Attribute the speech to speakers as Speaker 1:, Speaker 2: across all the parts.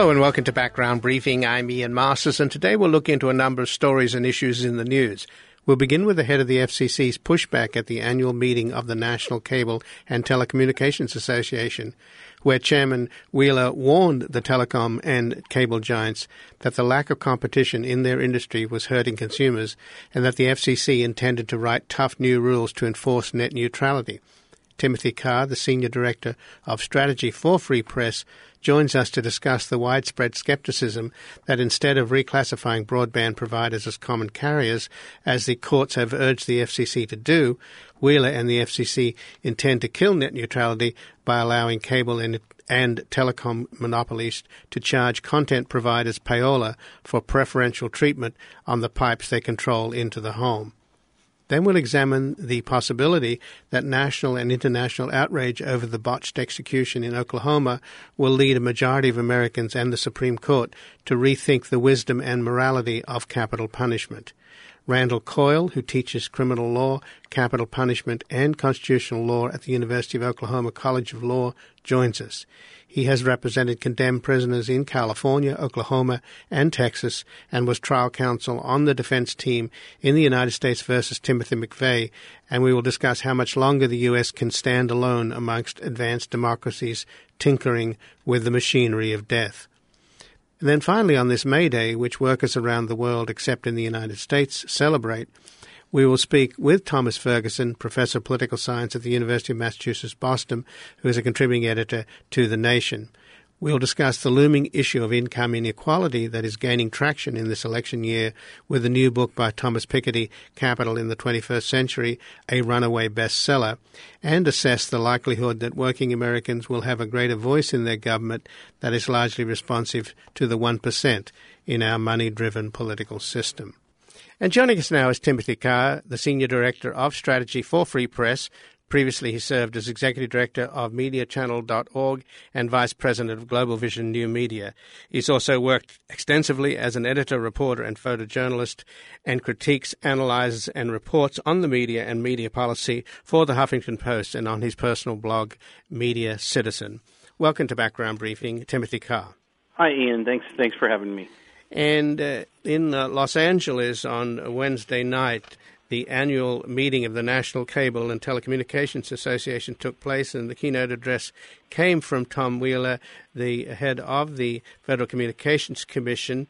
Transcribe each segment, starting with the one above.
Speaker 1: Hello and welcome to Background Briefing. I'm Ian Masters, and today we'll look into a number of stories and issues in the news. We'll begin with the head of the FCC's pushback at the annual meeting of the National Cable and Telecommunications Association, where Chairman Wheeler warned the telecom and cable giants that the lack of competition in their industry was hurting consumers and that the FCC intended to write tough new rules to enforce net neutrality. Timothy Carr, the Senior Director of Strategy for Free Press, joins us to discuss the widespread skepticism that instead of reclassifying broadband providers as common carriers, as the courts have urged the FCC to do, Wheeler and the FCC intend to kill net neutrality by allowing cable and telecom monopolies to charge content providers payola for preferential treatment on the pipes they control into the home. Then we'll examine the possibility that national and international outrage over the botched execution in Oklahoma will lead a majority of Americans and the Supreme Court to rethink the wisdom and morality of capital punishment. Randall Coyle, who teaches criminal law, capital punishment, and constitutional law at the University of Oklahoma College of Law, joins us. He has represented condemned prisoners in California, Oklahoma, and Texas, and was trial counsel on the defense team in the United States versus Timothy McVeigh, and we will discuss how much longer the U.S. can stand alone amongst advanced democracies tinkering with the machinery of death. And then finally, on this May Day, which workers around the world, except in the United States, celebrate, we will speak with Thomas Ferguson, Professor of Political Science at the University of Massachusetts, Boston, who is a contributing editor to The Nation. We'll discuss the looming issue of income inequality that is gaining traction in this election year with a new book by Thomas Piketty, Capital in the 21st Century, a runaway bestseller, and assess the likelihood that working Americans will have a greater voice in their government that is largely responsive to the 1% in our money-driven political system. And joining us now is Timothy Carr, the Senior Director of Strategy for Free Press. Previously, he served as Executive Director of MediaChannel.org and Vice President of Global Vision New Media. He's also worked extensively as an editor, reporter, and photojournalist, and critiques, analyzes, and reports on the media and media policy for the Huffington Post and on his personal blog, Media Citizen. Welcome to Background Briefing, Timothy Carr.
Speaker 2: Hi, Ian. Thanks for having me.
Speaker 1: And in Los Angeles on Wednesday night, the annual meeting of the National Cable and Telecommunications Association took place, and the keynote address came from Tom Wheeler, the head of the Federal Communications Commission.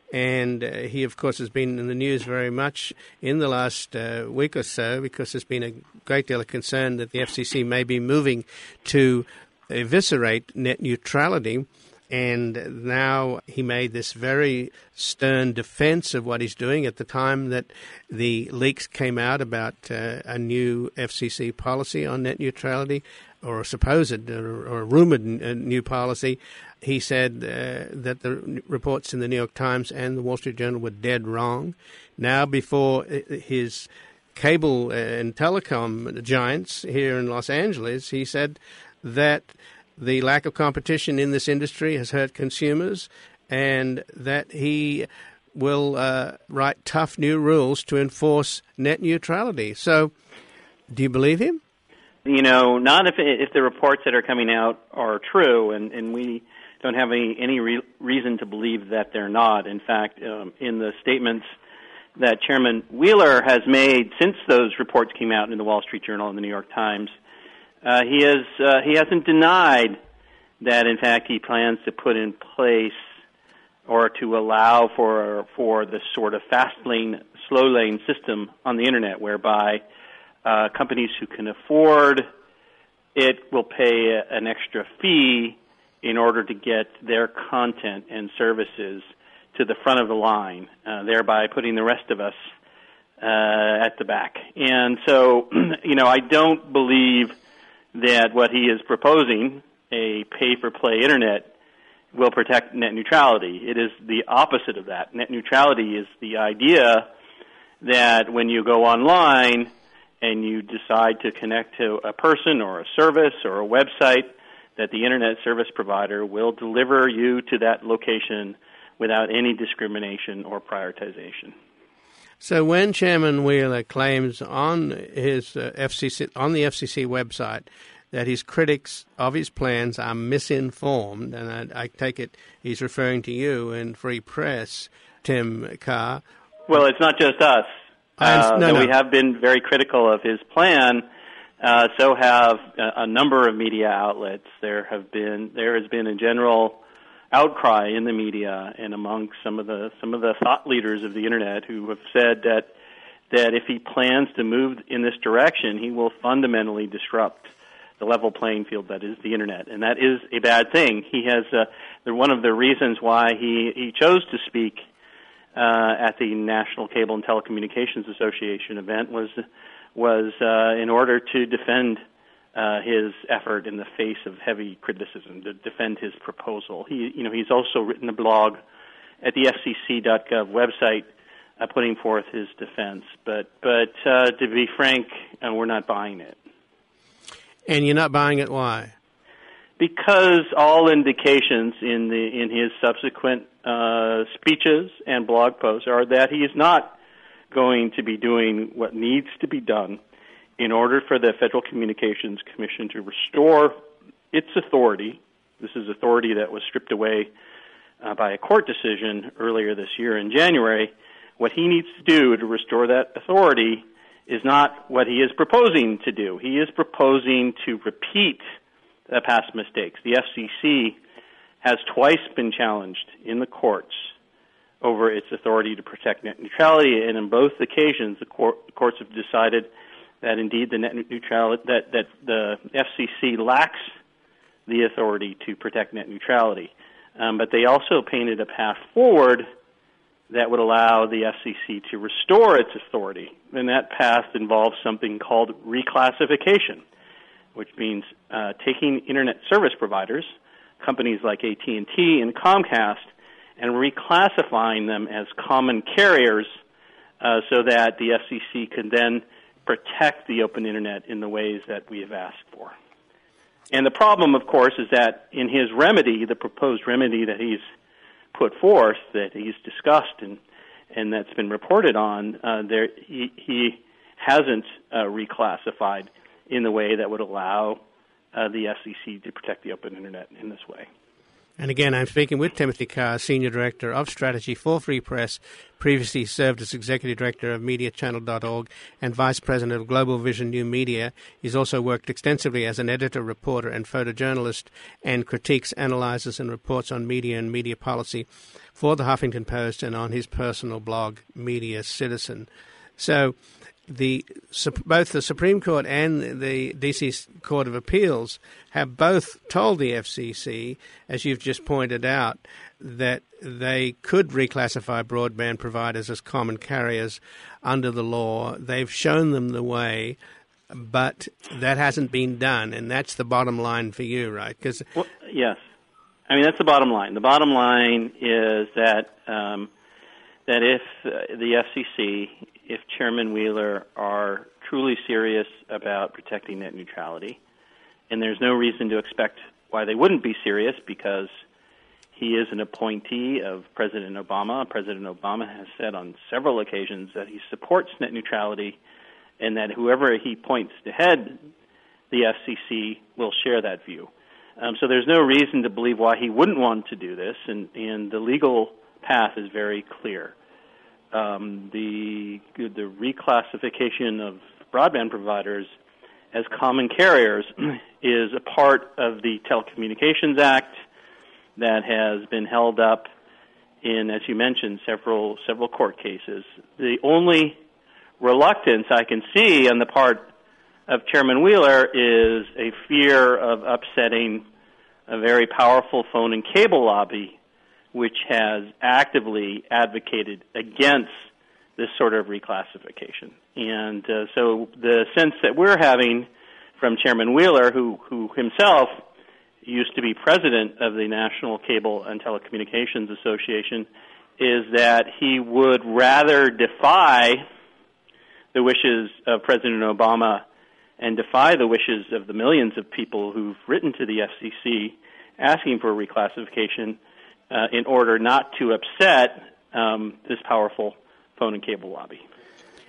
Speaker 1: And he, of course, has been in the news very much in the last week or so because there's been a great deal of concern that the FCC may be moving to eviscerate net neutrality. And now he made this very stern defense of what he's doing at the time that the leaks came out about a new FCC policy on net neutrality, or a supposed or rumored new policy. He said that the reports in the New York Times and the Wall Street Journal were dead wrong. Now, before his cable and telecom giants here in Los Angeles, he said that the lack of competition in this industry has hurt consumers, and that he will write tough new rules to enforce net neutrality. So, do you believe him?
Speaker 2: You know, not if the reports that are coming out are true, and we don't have any reason to believe that they're not. In fact, in the statements that Chairman Wheeler has made since those reports came out in the Wall Street Journal and the New York Times, he hasn't denied that, in fact, he plans to put in place or to allow for this sort of fast lane, slow lane system on the Internet, whereby companies who can afford it will pay an extra fee in order to get their content and services to the front of the line, thereby putting the rest of us at the back. And so, you know, I don't believe that what he is proposing, a pay-for-play Internet, will protect net neutrality. It is the opposite of that. Net neutrality is the idea that when you go online and you decide to connect to a person or a service or a website, that the Internet service provider will deliver you to that location without any discrimination or prioritization.
Speaker 1: So when Chairman Wheeler claims on his FCC, on the FCC website, that his critics of his plans are misinformed, and I take it he's referring to you in Free Press, Tim Carr.
Speaker 2: Well, it's not just us. We have been very critical of his plan. So have a number of media outlets. There has been a general outcry in the media and among some of the thought leaders of the internet who have said that if he plans to move in this direction, he will fundamentally disrupt the level playing field that is the internet, and that is a bad thing. He has one of the reasons why he chose to speak at the National Cable and Telecommunications Association event was in order to defend his effort in the face of heavy criticism, to defend his proposal. He's also written a blog at the FCC.gov website putting forth his defense. But to be frank, we're not buying it.
Speaker 1: And you're not buying it? Why?
Speaker 2: Because all indications in his subsequent speeches and blog posts are that he is not going to be doing what needs to be done in order for the Federal Communications Commission to restore its authority. This is authority that was stripped away by a court decision earlier this year in January. What he needs to do to restore that authority is not what he is proposing to do. He is proposing to repeat the past mistakes. The FCC has twice been challenged in the courts over its authority to protect net neutrality, and in both occasions, the courts have decided that indeed the net neutrality that the FCC lacks the authority to protect net neutrality. But they also painted a path forward that would allow the FCC to restore its authority, and that path involves something called reclassification, which means taking internet service providers, companies like AT&T and Comcast, and reclassifying them as common carriers so that the FCC can then protect the open internet in the ways that we have asked for. And the problem, of course, is that in his remedy, the proposed remedy that he's put forth, that he's discussed and that's been reported on, he hasn't reclassified in the way that would allow the FCC to protect the open internet in this way.
Speaker 1: And again, I'm speaking with Timothy Carr, Senior Director of Strategy for Free Press, previously served as Executive Director of MediaChannel.org and Vice President of Global Vision New Media. He's also worked extensively as an editor, reporter, and photojournalist, and critiques, analyzes, and reports on media and media policy for the Huffington Post and on his personal blog, Media Citizen. So both the Supreme Court and the D.C. Court of Appeals have both told the FCC, as you've just pointed out, that they could reclassify broadband providers as common carriers under the law. They've shown them the way, but that hasn't been done, and that's the bottom line for you, right?
Speaker 2: Well, yes. I mean, that's the bottom line. The bottom line is that if the FCC, if Chairman Wheeler are truly serious about protecting net neutrality, and there's no reason to expect why they wouldn't be serious because he is an appointee of President Obama. President Obama has said on several occasions that he supports net neutrality and that whoever he points to head the FCC will share that view. So there's no reason to believe why he wouldn't want to do this, and the legal path is very clear. The reclassification of broadband providers as common carriers is a part of the Telecommunications Act that has been held up in, as you mentioned, several court cases. The only reluctance I can see on the part of Chairman Wheeler is a fear of upsetting a very powerful phone and cable lobby which has actively advocated against this sort of reclassification. And so the sense that we're having from Chairman Wheeler, who himself used to be president of the National Cable and Telecommunications Association, is that he would rather defy the wishes of President Obama and defy the wishes of the millions of people who've written to the FCC asking for reclassification in order not to upset this powerful phone and cable lobby.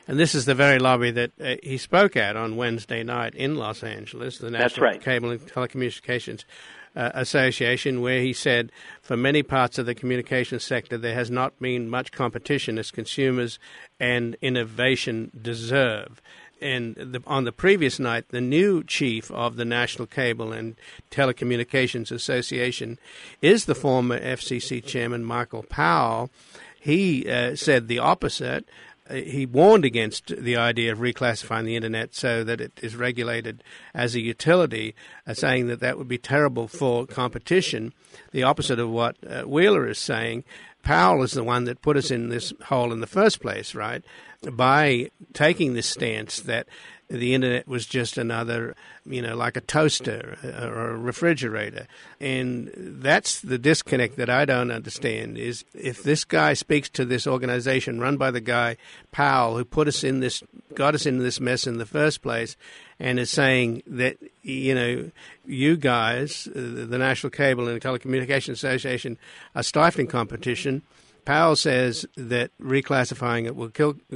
Speaker 1: And this is the very lobby that he spoke at on Wednesday night in Los Angeles, the National Cable and Telecommunications Association, where he said, for many parts of the communications sector, there has not been much competition as consumers and innovation deserve. And on the previous night, the new chief of the National Cable and Telecommunications Association is the former FCC chairman, Michael Powell. He said the opposite. He warned against the idea of reclassifying the Internet so that it is regulated as a utility, saying that that would be terrible for competition, the opposite of what Wheeler is saying. Powell is the one that put us in this hole in the first place, right, by taking this stance that the Internet was just another, like a toaster or a refrigerator. And that's the disconnect that I don't understand, is if this guy speaks to this organization run by the guy, Powell, who got us into this mess in the first place, and is saying that, you guys, the National Cable and Telecommunications Association, are stifling competition. Powell says that reclassifying it will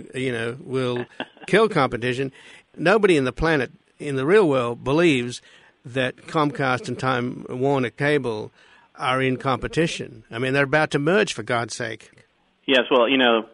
Speaker 1: kill competition. Nobody in the planet, in the real world, believes that Comcast and Time Warner Cable are in competition. I mean, they're about to merge, for God's sake.
Speaker 2: Yes, well,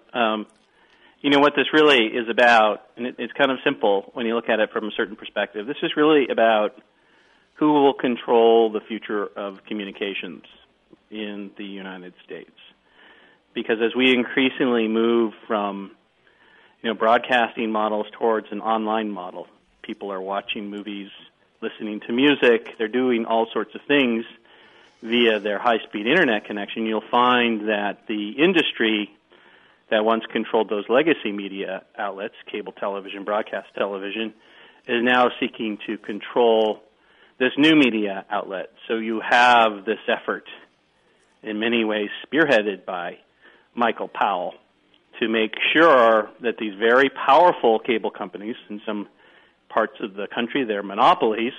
Speaker 2: what this really is about, and it's kind of simple when you look at it from a certain perspective. This is really about who will control the future of communications in the United States. Because as we increasingly move from broadcasting models towards an online model, people are watching movies, listening to music, they're doing all sorts of things via their high-speed Internet connection. You'll find that the industry that once controlled those legacy media outlets, cable television, broadcast television, is now seeking to control this new media outlet. So you have this effort, in many ways spearheaded by Michael Powell, to make sure that these very powerful cable companies, in some parts of the country they're monopolies,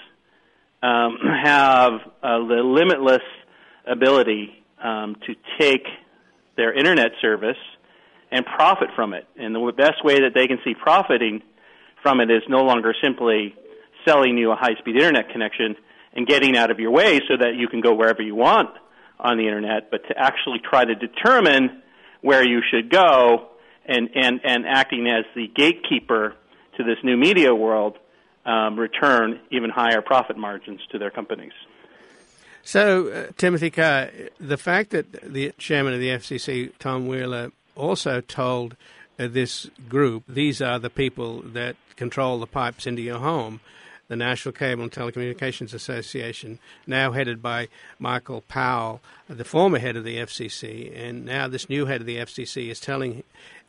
Speaker 2: have the limitless ability to take their Internet service and profit from it. And the best way that they can see profiting from it is no longer simply selling you a high-speed Internet connection and getting out of your way so that you can go wherever you want on the Internet, but to actually try to determine where you should go and acting as the gatekeeper to this new media world, return even higher profit margins to their companies.
Speaker 1: So, Timothy Carr, the fact that the chairman of the FCC, Tom Wheeler, also told this group, these are the people that control the pipes into your home, the National Cable and Telecommunications Association, now headed by Michael Powell, the former head of the FCC, and now this new head of the FCC is telling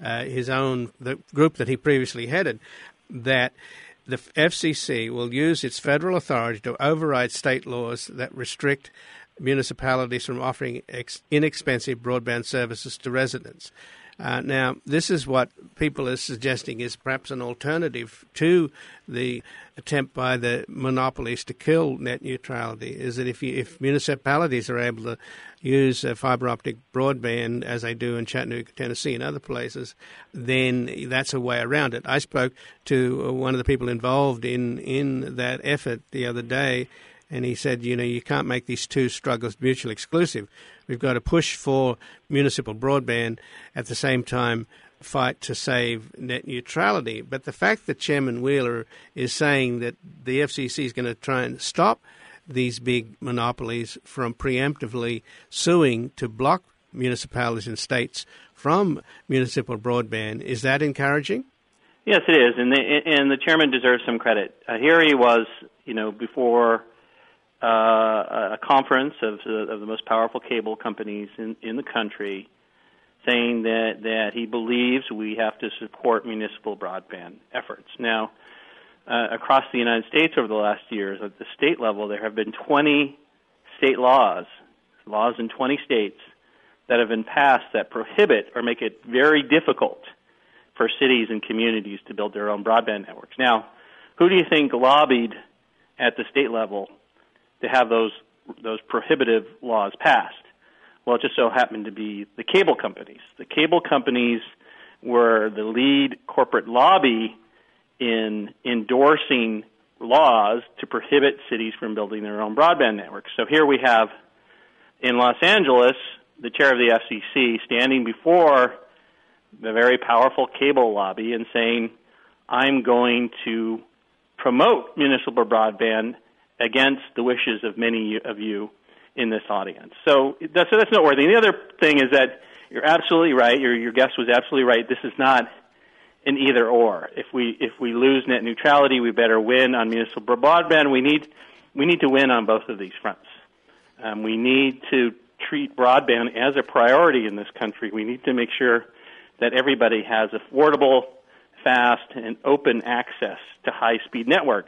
Speaker 1: the group that he previously headed, that the FCC will use its federal authority to override state laws that restrict municipalities from offering inexpensive broadband services to residents. Now, this is what people are suggesting is perhaps an alternative to the attempt by the monopolies to kill net neutrality, is that if municipalities are able to use fiber optic broadband, as they do in Chattanooga, Tennessee, and other places, then that's a way around it. I spoke to one of the people involved in that effort the other day, and he said, you can't make these two struggles mutually exclusive. We've got to push for municipal broadband at the same time fight to save net neutrality. But the fact that Chairman Wheeler is saying that the FCC is going to try and stop these big monopolies from preemptively suing to block municipalities and states from municipal broadband, is that encouraging?
Speaker 2: Yes, it is, and the chairman deserves some credit. Here he was, before a conference of the most powerful cable companies in the country, saying that he believes we have to support municipal broadband efforts. Now, across the United States over the last years, at the state level, there have been 20 state laws in 20 states that have been passed that prohibit or make it very difficult for cities and communities to build their own broadband networks. Now, who do you think lobbied at the state level to have those prohibitive laws passed? Well, it just so happened to be the cable companies. The cable companies were the lead corporate lobby in endorsing laws to prohibit cities from building their own broadband networks. So here we have in Los Angeles the chair of the FCC standing before the very powerful cable lobby and saying, I'm going to promote municipal broadband against the wishes of many of you in this audience. So that's noteworthy. And the other thing is that you're absolutely right. Your guest was absolutely right. This is not an either or. If we lose net neutrality, we better win on municipal broadband. We need to win on both of these fronts. We need to treat broadband as a priority in this country. We need to make sure that everybody has affordable, fast, and open access to high-speed networks.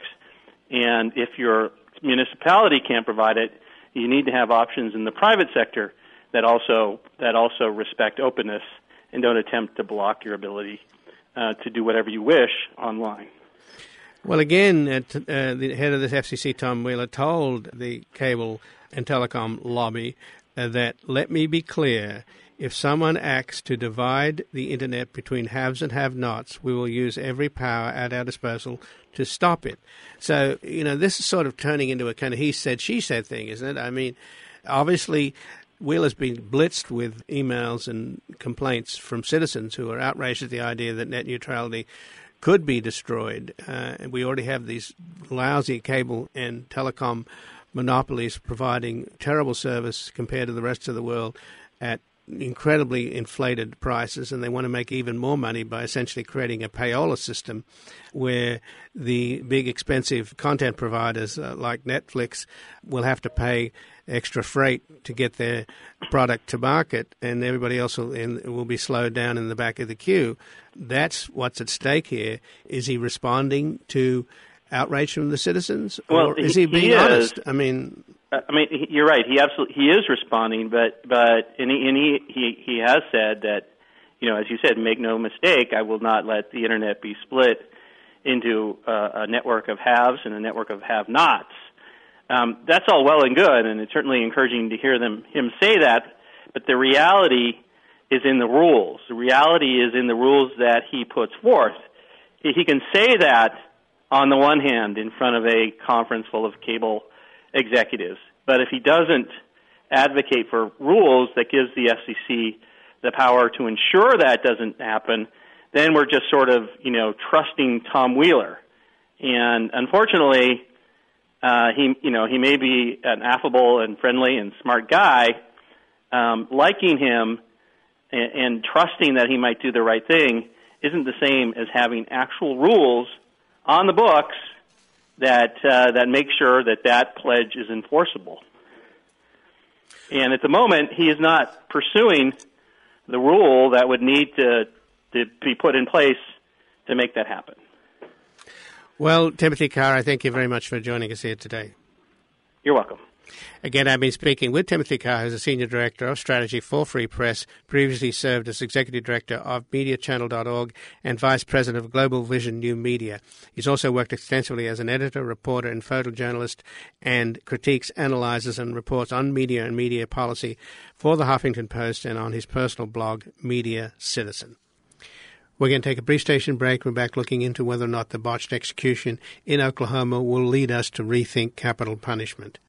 Speaker 2: And if your municipality can't provide it, you need to have options in the private sector that also respect openness and don't attempt to block your ability to do whatever you wish online.
Speaker 1: Well, again, the head of the FCC, Tom Wheeler, told the cable and telecom lobby that, let me be clear, if someone acts to divide the Internet between haves and have-nots, we will use every power at our disposal to stop it. So, this is sort of turning into a kind of he said, she said thing, isn't it? I mean, obviously, Wheeler's been blitzed with emails and complaints from citizens who are outraged at the idea that net neutrality could be destroyed. And we already have these lousy cable and telecom monopolies providing terrible service compared to the rest of the world at incredibly inflated prices, and they want to make even more money by essentially creating a payola system where the big expensive content providers like Netflix will have to pay extra freight to get their product to market, and everybody else will be slowed down in the back of the queue. That's what's at stake here. Is he responding to outrage from the citizens, or is he being honest? I mean,
Speaker 2: you're right. He is responding, but he has said that, as you said, make no mistake, I will not let the Internet be split into a network of haves and a network of have-nots. That's all well and good, and it's certainly encouraging to hear him say that. But the reality is in the rules. The reality is in the rules that he puts forth. He can say that on the one hand in front of a conference full of cable executives, but if he doesn't advocate for rules that gives the FCC the power to ensure that doesn't happen, then we're just sort of, trusting Tom Wheeler. And unfortunately, he may be an affable and friendly and smart guy. Liking him and trusting that he might do the right thing isn't the same as having actual rules on the books that make sure that pledge is enforceable. And at the moment, he is not pursuing the rule that would need to be put in place to make that happen.
Speaker 1: Well, Timothy Carr, I thank you very much for joining us here today.
Speaker 2: You're welcome.
Speaker 1: Again, I've been speaking with Timothy Carr, who's a Senior Director of Strategy for Free Press, previously served as Executive Director of MediaChannel.org and Vice President of Global Vision New Media. He's also worked extensively as an editor, reporter, and photojournalist, and critiques, analyzes, and reports on media and media policy for the Huffington Post and on his personal blog, Media Citizen. We're going to take a brief station break. We're back looking into whether or not the botched execution in Oklahoma will lead us to rethink capital punishment.